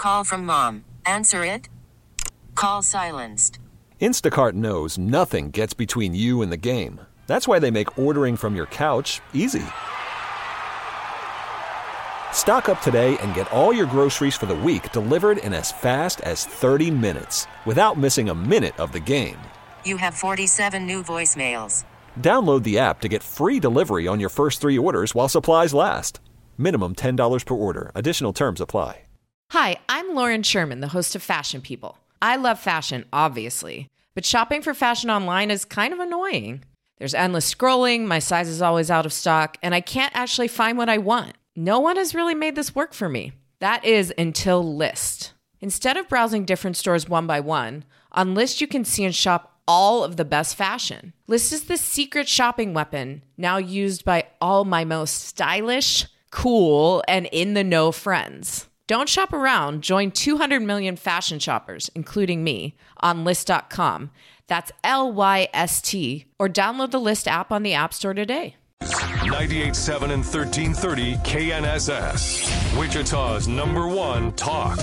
Call from mom. Answer it. Call silenced. Instacart knows nothing gets between you and the game. That's why they make ordering from your couch easy. Stock up today and get all your groceries for the week delivered in as fast as 30 minutes without missing a minute of the game. You have 47 new voicemails. Download the app to get free delivery on your first 3 orders while supplies last. Minimum $10 per order. Additional terms apply. Hi, I'm Lauren Sherman, the host of Fashion People. I love fashion, obviously, but shopping for fashion online is kind of annoying. There's endless scrolling, my size is always out of stock, and I can't actually find what I want. No one has really made this work for me. That is until Lyst. Instead of browsing different stores one by one, on Lyst you can see and shop all of the best fashion. Lyst is the secret shopping weapon now used by all my most stylish, cool, and in-the-know friends. Don't shop around. Join 200 million fashion shoppers, including me, on Lyst.com. That's Lyst, or download the Lyst app on the App Store today. 98.7 and 1330 KNSS, Wichita's #1 talk.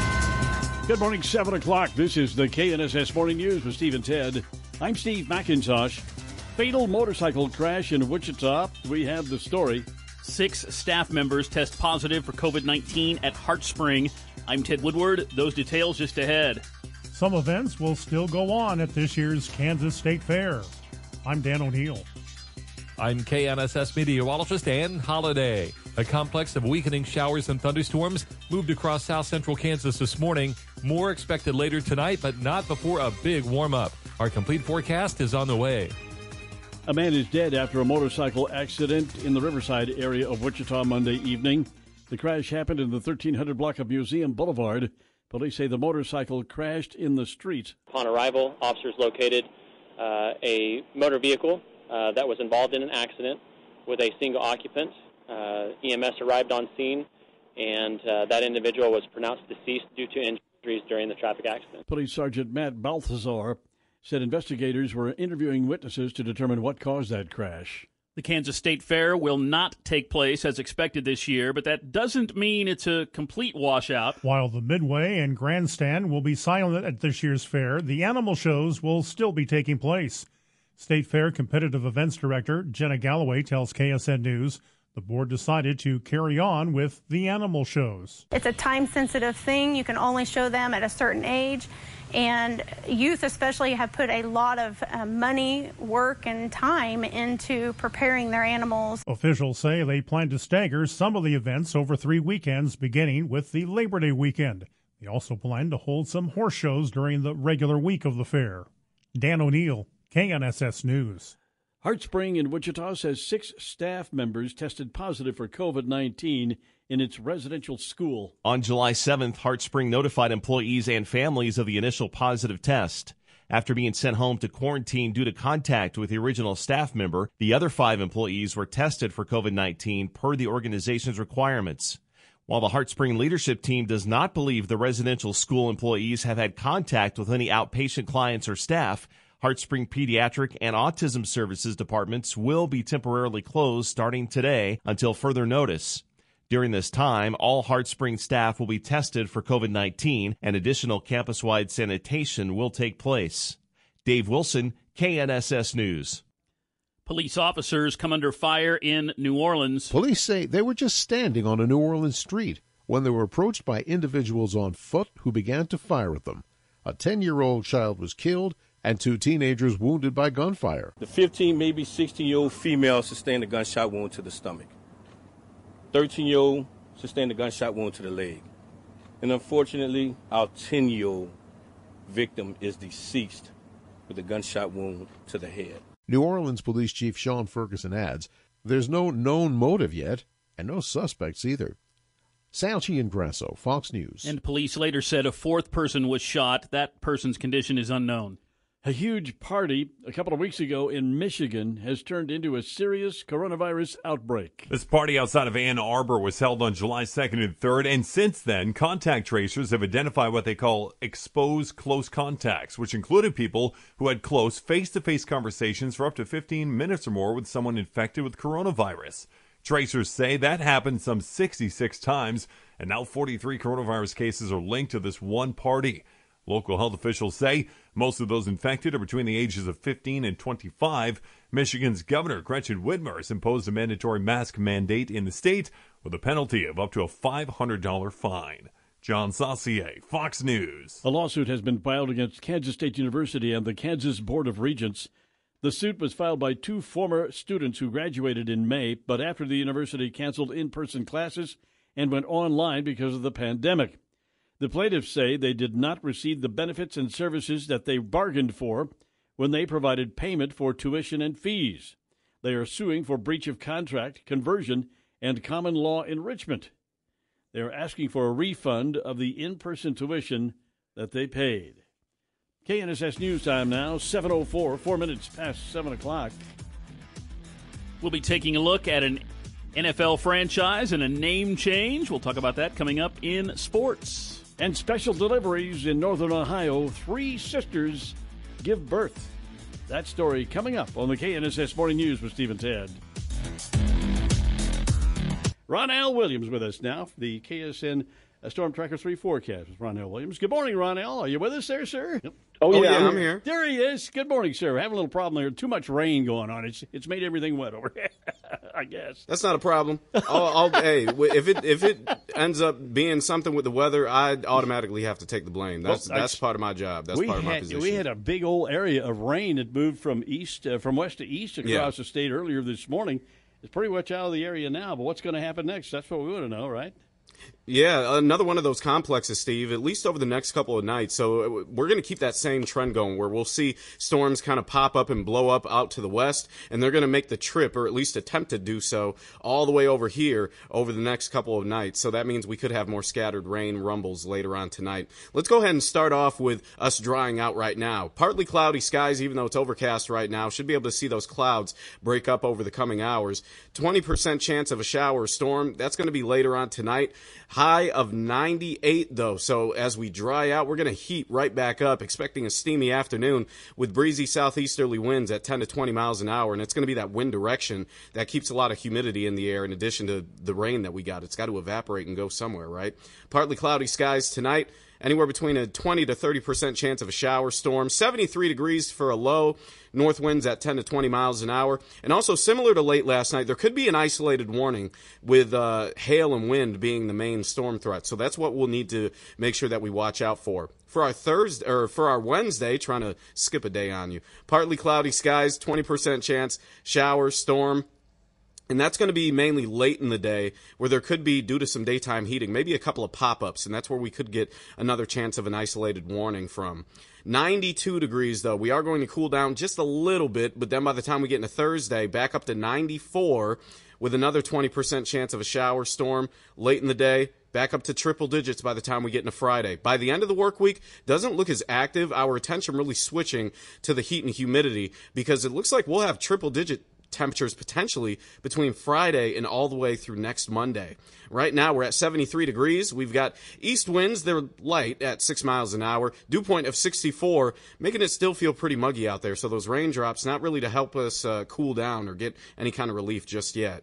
Good morning, 7 o'clock. This is the KNSS Morning News with Steve and Ted. I'm Steve McIntosh. Fatal motorcycle crash in Wichita. We have the story. 6 staff members test positive for COVID-19 at Heart Spring. I'm Ted Woodward. Those details just ahead. Some events will still go on at this year's Kansas State Fair. I'm Dan O'Neill. I'm KNSS meteorologist Ann Holliday. A complex of weakening showers and thunderstorms moved across south central Kansas this morning. More expected later tonight, but not before a big warm-up. Our complete forecast is on the way. A man is dead after a motorcycle accident in the Riverside area of Wichita Monday evening. The crash happened in the 1300 block of Museum Boulevard. Police say the motorcycle crashed in the street. Upon arrival, officers located a motor vehicle that was involved in an accident with a single occupant. EMS arrived on scene, and that individual was pronounced deceased due to injuries during the traffic accident. Police Sergeant Matt Balthazar said investigators were interviewing witnesses to determine what caused that crash. The Kansas State Fair will not take place as expected this year, but that doesn't mean it's a complete washout. While the Midway and Grandstand will be silent at this year's fair, the animal shows will still be taking place. State Fair Competitive Events Director Jenna Galloway tells KSN News the board decided to carry on with the animal shows. It's a time-sensitive thing. You can only show them at a certain age. And youth especially have put a lot of money, work, and time into preparing their animals. Officials say they plan to stagger some of the events over 3 weekends, beginning with the Labor Day weekend. They also plan to hold some horse shows during the regular week of the fair. Dan O'Neill, KNSS News. Heart Spring in Wichita says 6 staff members tested positive for COVID-19 in its residential school. On July 7th, Heart Spring notified employees and families of the initial positive test. After being sent home to quarantine due to contact with the original staff member, the other 5 employees were tested for COVID-19 per the organization's requirements. While the Heart Spring leadership team does not believe the residential school employees have had contact with any outpatient clients or staff, Heart Spring Pediatric and Autism Services departments will be temporarily closed starting today until further notice. During this time, all Heart Spring staff will be tested for COVID-19 and additional campus-wide sanitation will take place. Dave Wilson, KNSS News. Police officers come under fire in New Orleans. Police say they were just standing on a New Orleans street when they were approached by individuals on foot who began to fire at them. A 10-year-old child was killed and 2 teenagers wounded by gunfire. The 15, maybe 16-year-old female sustained a gunshot wound to the stomach. 13-year-old sustained a gunshot wound to the leg. And unfortunately, our 10-year-old victim is deceased with a gunshot wound to the head. New Orleans Police Chief Sean Ferguson adds, there's no known motive yet and no suspects either. Sal Chiangrasso, Fox News. And police later said a 4th person was shot. That person's condition is unknown. A huge party a couple of weeks ago in Michigan has turned into a serious coronavirus outbreak. This party outside of Ann Arbor was held on July 2nd and 3rd, and since then, contact tracers have identified what they call exposed close contacts, which included people who had close face-to-face conversations for up to 15 minutes or more with someone infected with coronavirus. Tracers say that happened some 66 times, and now 43 coronavirus cases are linked to this one party. Local health officials say most of those infected are between the ages of 15 and 25. Michigan's Governor Gretchen Whitmer has imposed a mandatory mask mandate in the state with a penalty of up to a $500 fine. John Saucier, Fox News. A lawsuit has been filed against Kansas State University and the Kansas Board of Regents. The suit was filed by 2 former students who graduated in May, but after the university canceled in-person classes and went online because of the pandemic. The plaintiffs say they did not receive the benefits and services that they bargained for when they provided payment for tuition and fees. They are suing for breach of contract, conversion, and common law enrichment. They are asking for a refund of the in-person tuition that they paid. KNSS News Time now, 7:04, 4 minutes past 7 o'clock. We'll be taking a look at an NFL franchise and a name change. We'll talk about that coming up in sports. And special deliveries in Northern Ohio. 3 sisters give birth. That story coming up on the KNSS Morning News with Steve and Ted. Ronell Williams with us now for the KSN Storm Tracker 3 forecast with Ronell Williams. Good morning, Ronell. Are you with us there, sir? Yep. Oh, yeah, I'm here. There he is. Good morning, sir. We're having a little problem here. Too much rain going on. It's made everything wet over here, I guess. That's not a problem. Hey, if it ends up being something with the weather, I'd automatically have to take the blame. That's part of my job. That's part of my position. We had a big old area of rain that moved from west to east across the state earlier this morning. It's pretty much out of the area now, but what's going to happen next? That's what we want to know, right? Yeah, another one of those complexes, Steve, at least over the next couple of nights. So we're going to keep that same trend going where we'll see storms kind of pop up and blow up out to the west, and they're going to make the trip, or at least attempt to do so, all the way over here over the next couple of nights. So that means we could have more scattered rain rumbles later on tonight. Let's go ahead and start off with us drying out right now. Partly cloudy skies, even though it's overcast right now. Should be able to see those clouds break up over the coming hours. 20% chance of a shower or storm. That's going to be later on tonight. High of 98, though. So as we dry out, we're going to heat right back up, expecting a steamy afternoon with breezy southeasterly winds at 10 to 20 miles an hour. And it's going to be that wind direction that keeps a lot of humidity in the air in addition to the rain that we got. It's got to evaporate and go somewhere, right? Partly cloudy skies tonight. Anywhere between a 20 to 30% chance of a shower storm. 73 degrees for a low. North winds at 10 to 20 miles an hour. And also similar to late last night, there could be an isolated warning with hail and wind being the main storm threat. So that's what we'll need to make sure that we watch out for. For our Wednesday, trying to skip a day on you. Partly cloudy skies, 20% chance, shower, storm. And that's going to be mainly late in the day where there could be, due to some daytime heating, maybe a couple of pop-ups, and that's where we could get another chance of an isolated warning from. 92 degrees, though. We are going to cool down just a little bit, but then by the time we get into Thursday, back up to 94 with another 20% chance of a shower storm late in the day. Back up to triple digits by the time we get into Friday. By the end of the work week, doesn't look as active. Our attention really switching to the heat and humidity because it looks like we'll have triple-digit temperatures potentially between Friday and all the way through next Monday. Right now we're at 73 degrees. We've got east winds. They're light at 6 miles an hour. Dew point of 64, making it still feel pretty muggy out there. So those raindrops not really to help us cool down or get any kind of relief just yet.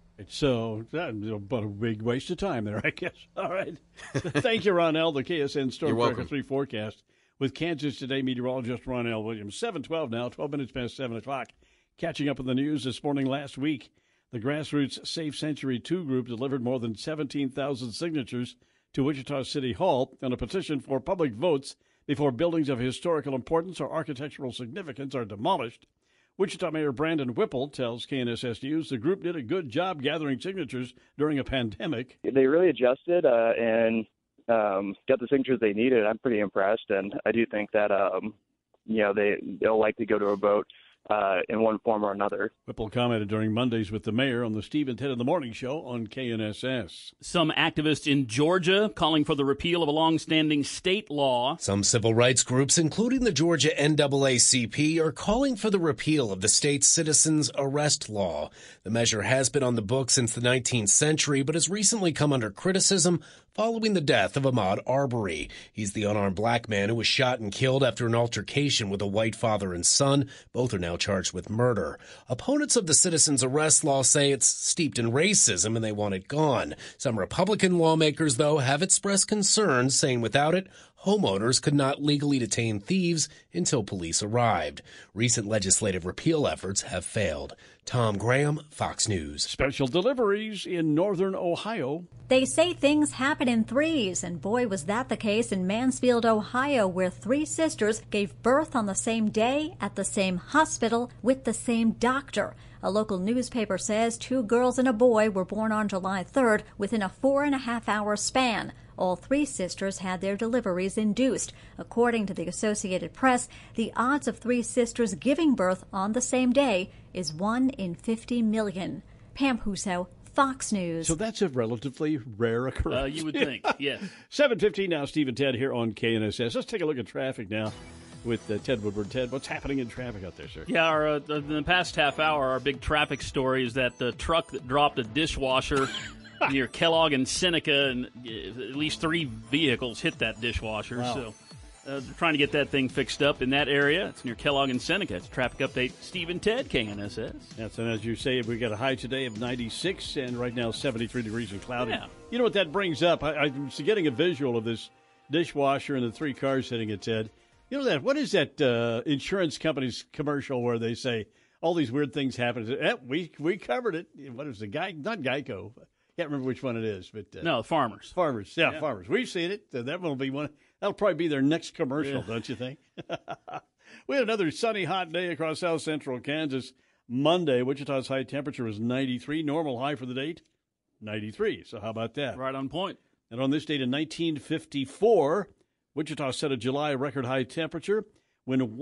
So that's but a big waste of time there, I guess. All right. Thank you, Ronell, the KSN Storm Tracker 3 forecast with Kansas Today meteorologist Ronell Williams. 7:12 now, 12 minutes past 7 o'clock. Catching up on the news this morning. Last week, the Grassroots Safe Century 2 group delivered more than 17,000 signatures to Wichita City Hall on a petition for public votes before buildings of historical importance or architectural significance are demolished. Wichita Mayor Brandon Whipple tells KNSS News the group did a good job gathering signatures during a pandemic. They really adjusted and got the signatures they needed. I'm pretty impressed, and I do think that they'll likely go to a vote in one form or another. Whipple commented during Mondays with the mayor on the Steve and Ted in the Morning Show on KNSS. Some activists in Georgia calling for the repeal of a long-standing state law. Some civil rights groups, including the Georgia NAACP, are calling for the repeal of the state's citizens' arrest law. The measure has been on the books since the 19th century, but has recently come under criticism following the death of Ahmaud Arbery. He's the unarmed black man who was shot and killed after an altercation with a white father and son. Both are now charged with murder. Opponents of the citizens arrest law say it's steeped in racism and they want it gone. Some Republican lawmakers, though, have expressed concerns, saying without it, homeowners could not legally detain thieves until police arrived. Recent legislative repeal efforts have failed. Tom Graham, Fox News. Special deliveries in northern Ohio. They say things happen in threes, and boy, was that the case in Mansfield, Ohio, where 3 sisters gave birth on the same day at the same hospital with the same doctor. A local newspaper says 2 girls and a boy were born on July 3rd within a 4.5-hour span. All 3 sisters had their deliveries induced. According to the Associated Press, the odds of 3 sisters giving birth on the same day is 1 in 50 million. Pam Huso, Fox News. So that's a relatively rare occurrence. You would think, yes. 7:15 now, Steve and Ted here on KNSS. Let's take a look at traffic now with Ted Woodward. Ted, what's happening in traffic out there, sir? Yeah, in the past half hour, our big traffic story is that the truck that dropped a dishwasher near Kellogg and Seneca, and at least 3 vehicles hit that dishwasher. Wow. So they're trying to get that thing fixed up in that area. It's near Kellogg and Seneca. It's a traffic update. Steve and Ted, KNSS. Yes, and as you say, we got a high today of 96, and right now 73 degrees and cloudy. Yeah. You know what that brings up? I was getting a visual of this dishwasher and the 3 cars hitting it, Ted. You know that? What is that insurance company's commercial where they say all these weird things happen? We covered it. What is the guy? Not Geico. Can't remember which one it is, but no, Farmers. Farmers, yeah, Farmers. We've seen it. That will be one. That'll probably be their next commercial, don't you think? We had another sunny, hot day across south central Kansas. Monday, Wichita's high temperature was 93. Normal high for the date, 93. So how about that? Right on point. And on this date in 1954, Wichita set a July record high temperature when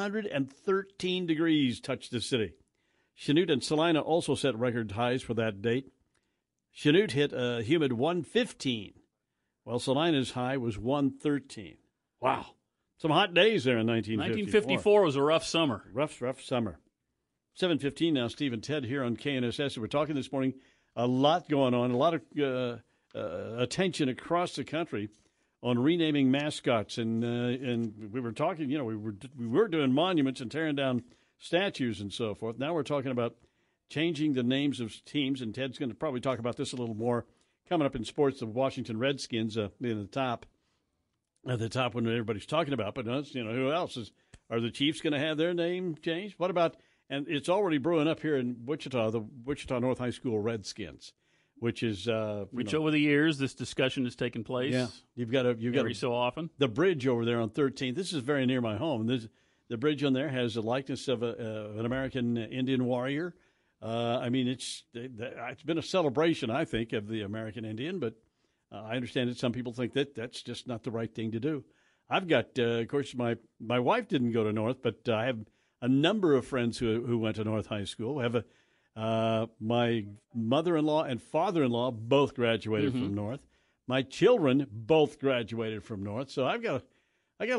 113 degrees touched the city. Chanute and Salina also set record highs for that date. Chanute hit a humid 115, while Salina's high was 113. Wow. Some hot days there in 1954. 1954 was a rough summer. Rough summer. 7:15 now, Steve and Ted here on KNSS. We're talking this morning, a lot going on, a lot of attention across the country on renaming mascots. And we were talking, we were doing monuments and tearing down statues and so forth. Now we're talking about changing the names of teams, and Ted's going to probably talk about this a little more coming up in sports. The Washington Redskins at the top when everybody's talking about. But who else are the Chiefs going to have their name changed? What about? And it's already brewing up here in Wichita, the Wichita North High School Redskins, which is which over the years this discussion has taken place. Yeah, you've got every so often. The bridge over there on 13th. This is very near my home. The bridge on there has a likeness of an American Indian warrior. It's been a celebration, I think, of the American Indian, but I understand that some people think that that's just not the right thing to do. I've got, of course, my wife didn't go to North, but I have a number of friends who went to North High School. I have my mother-in-law and father-in-law both graduated from North. My children both graduated from North, so I know a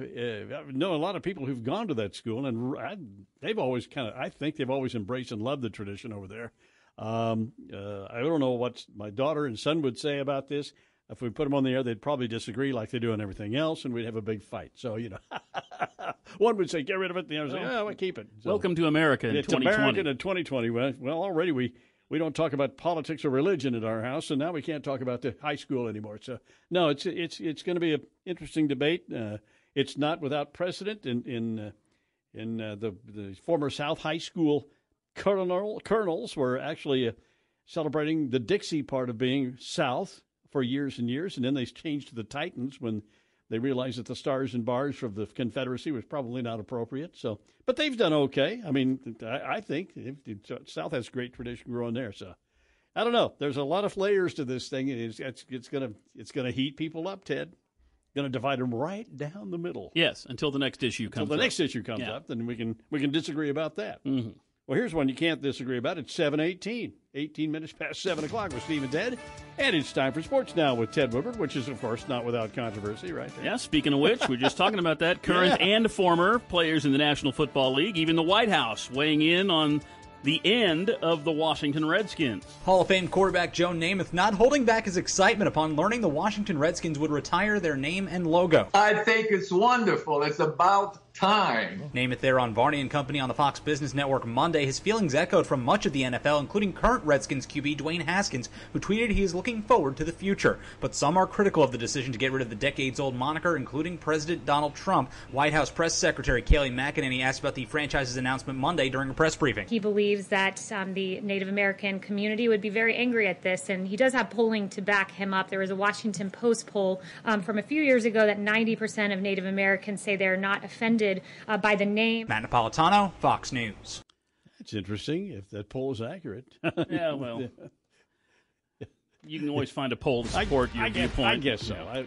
lot of people who've gone to that school, and they've always I think they've always embraced and loved the tradition over there. I don't know what my daughter and son would say about this. If we put them on the air, they'd probably disagree like they do on everything else, and we'd have a big fight. So, one would say, get rid of it. The other would say, we'll keep it. So, welcome to America in 2020. It's American in 2020. Well, already we don't talk about politics or religion at our house, and now we can't talk about the high school anymore. So, no, it's going to be an interesting debate. It's not without precedent in the former South High School colonels were actually celebrating the Dixie part of being South for years and years, and then they changed to the Titans when they realized that the Stars and Bars from the Confederacy was probably not appropriate. So, but they've done okay. I mean, I think South has great tradition growing there. So, I don't know. There's a lot of layers to this thing. It's gonna heat people up, Ted. Going to divide them right down the middle. Yes, until the next issue comes up. Until the next issue comes up, then we can disagree about that. Mm-hmm. Well, here's one you can't disagree about. It's 7:18, 18 minutes past 7 o'clock with Steve and Ted. And it's time for sports now with Ted Woodward, which is, of course, not without controversy, right there. Yeah, speaking of which, we're just talking about that. Current and former players in the National Football League, even the White House weighing in on the end of the Washington Redskins. Hall of Fame quarterback Joe Namath not holding back his excitement upon learning the Washington Redskins would retire their name and logo. I think it's wonderful. It's about time. Namath there on Varney and Company on the Fox Business Network Monday. His feelings echoed from much of the NFL, including current Redskins QB Dwayne Haskins, who tweeted he is looking forward to the future. But some are critical of the decision to get rid of the decades-old moniker, including President Donald Trump. White House Press Secretary Kayleigh McEnany asked about the franchise's announcement Monday during a press briefing. He believes that the Native American community would be very angry at this, and he does have polling to back him up. There was a Washington Post poll from a few years ago that 90% of Native Americans say they're not offended by the name. Matt Napolitano, Fox News. That's interesting, if that poll is accurate. Yeah, well, you can always find a poll to support your viewpoint. I guess so.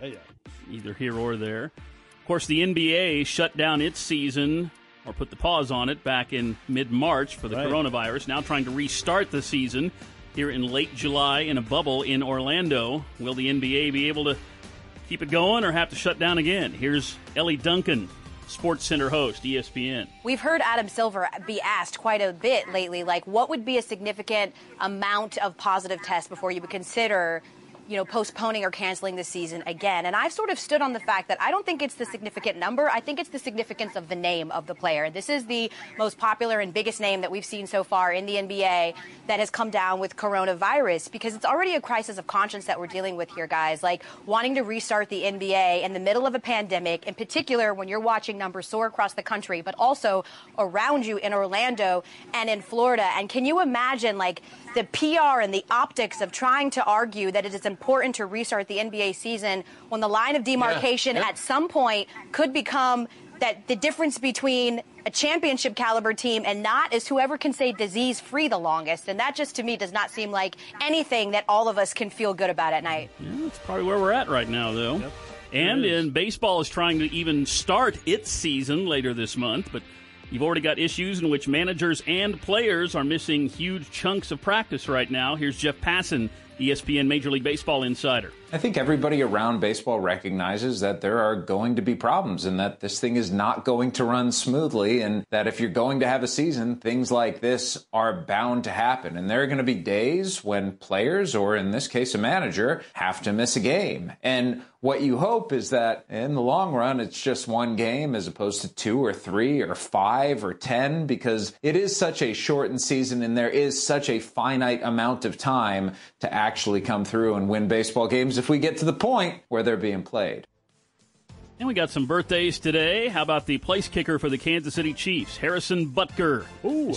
Either here or there. Of course, the NBA shut down its season, or put the pause on it, back in mid-March for the coronavirus. Now trying to restart the season here in late July in a bubble in Orlando. Will the NBA be able to keep it going or have to shut down again? Here's Ellie Duncan, SportsCenter host, ESPN. We've heard Adam Silver be asked quite a bit lately, like, what would be a significant amount of positive tests before you would consider, postponing or canceling the season again? And I've sort of stood on the fact that I don't think it's the significant number. I think it's the significance of the name of the player. This is the most popular and biggest name that we've seen so far in the NBA that has come down with coronavirus, because it's already a crisis of conscience that we're dealing with here, guys. Like, wanting to restart the NBA in the middle of a pandemic, in particular when you're watching numbers soar across the country, but also around you in Orlando and in Florida. And can you imagine, like, the PR and the optics of trying to argue that it is important to restart the NBA season when the line of demarcation at some point could become that the difference between a championship caliber team and not is whoever can stay disease free the longest. And that just, to me, does not seem like anything that all of us can feel good about at night. Yeah, that's probably where we're at right now, though. Yep. And baseball is trying to even start its season later this month, but you've already got issues in which managers and players are missing huge chunks of practice right now. Here's Jeff Passan, ESPN Major League Baseball insider. I think everybody around baseball recognizes that there are going to be problems and that this thing is not going to run smoothly, and that if you're going to have a season, things like this are bound to happen. And there are going to be days when players, or in this case a manager, have to miss a game. And what you hope is that in the long run, it's just one game as opposed to 2 or 3 or 5 or 10, because it is such a shortened season and there is such a finite amount of time to actually come through and win baseball games if we get to the point where they're being played. And we got some birthdays today. How about the place kicker for the Kansas City Chiefs, Harrison Butker? He's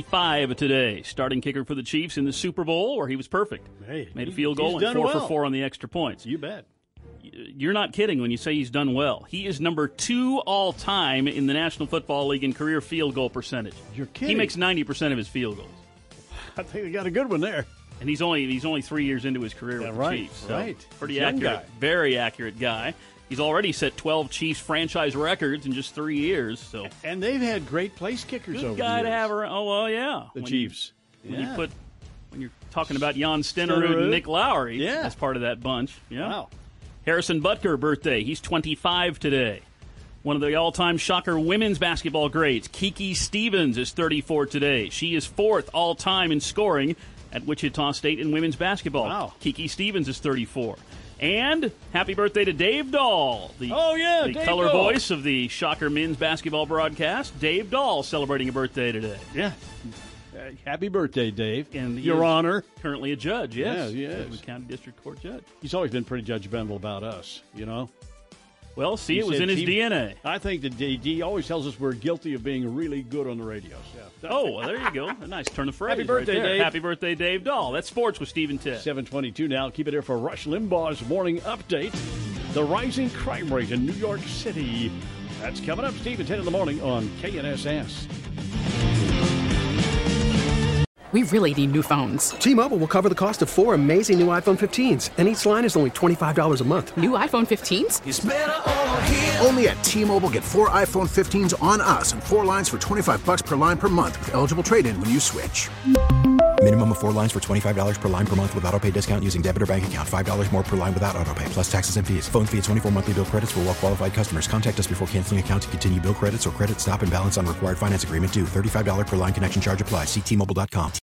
25 today. Starting kicker for the Chiefs in the Super Bowl, where he was perfect. Hey, made a field goal and 4 for 4 on the extra points. You bet. You're not kidding when you say he's done well. He is number 2 all-time in the National Football League in career field goal percentage. You're kidding. He makes 90% of his field goals. I think we got a good one there. And he's only 3 years into his career with the Chiefs. So right. Pretty accurate. Very accurate guy. He's already set 12 Chiefs franchise records in just 3 years. So, and they've had great place kickers over the years. Good guy to have around. Oh, well, yeah. The Chiefs. When you're talking about Jan Stenerud and Nick Lowry as part of that bunch. Yeah. Wow. Harrison Butker, birthday. He's 25 today. One of the all-time Shocker women's basketball greats, Kiki Stevens, is 34 today. She is 4th all-time in scoring at Wichita State in women's basketball. Wow. Kiki Stevens is 34. And happy birthday to Dave Dahl, the Dave color Dahl. voice of the Shocker men's basketball broadcast. Dave Dahl celebrating a birthday today. Yeah. Happy birthday, Dave. And Your Honor. Currently a judge, yes. Yeah, he is. The County District Court judge. He's always been pretty judgmental about us, you know. Well, see, it was in his DNA. I think that he always tells us we're guilty of being really good on the radio. So. Oh, well, there you go. A nice turn of phrase. Happy birthday, right there. Dave. Happy birthday, Dave Dahl. That's Sports with Steve and Ted. 7:22 now. Keep it here for Rush Limbaugh's morning update. The rising crime rate in New York City. That's coming up, Steve and Ted in the morning on KNSS. We really need new phones. T-Mobile will cover the cost of 4 amazing new iPhone 15s, and each line is only $25 a month. New iPhone 15s? It's better over here. Only at T-Mobile, get 4 iPhone 15s on us and 4 lines for $25 per line per month with eligible trade-in when you switch. Minimum of 4 lines for $25 per line per month with autopay discount using debit or bank account. $5 more per line without autopay, plus taxes and fees. Phone fee at 24 monthly bill credits for well-qualified customers. Contact us before canceling account to continue bill credits or credit stop and balance on required finance agreement due. $35 per line connection charge applies. See T-Mobile.com.